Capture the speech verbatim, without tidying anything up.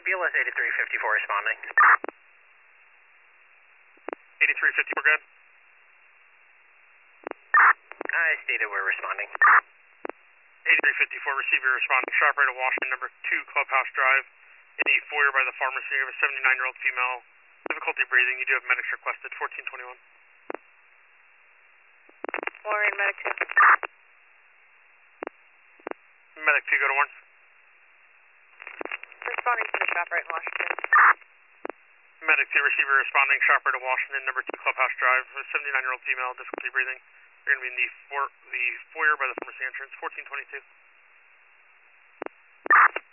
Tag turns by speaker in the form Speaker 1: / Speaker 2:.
Speaker 1: B L S eighty-three fifty-four responding.
Speaker 2: eighty-three fifty-four, good.
Speaker 1: I stated we're responding.
Speaker 2: eighty-three fifty-four, receive your responding. Sharp right of Washington, number two, Clubhouse Drive. In the foyer by the pharmacy, you have a seventy-nine-year-old female. Difficulty breathing. You do have medics requested, fourteen twenty-one.
Speaker 3: Warren, medic two.
Speaker 2: Medic two, go to Warren.
Speaker 3: Responding to the shop right in Washington.
Speaker 2: Medic two, receiver responding. Sharp right of Washington, number two, Clubhouse Drive. A seventy-nine-year-old female, difficulty breathing. You're going to be in the, for, the foyer by the pharmacy entrance, fourteen twenty-two.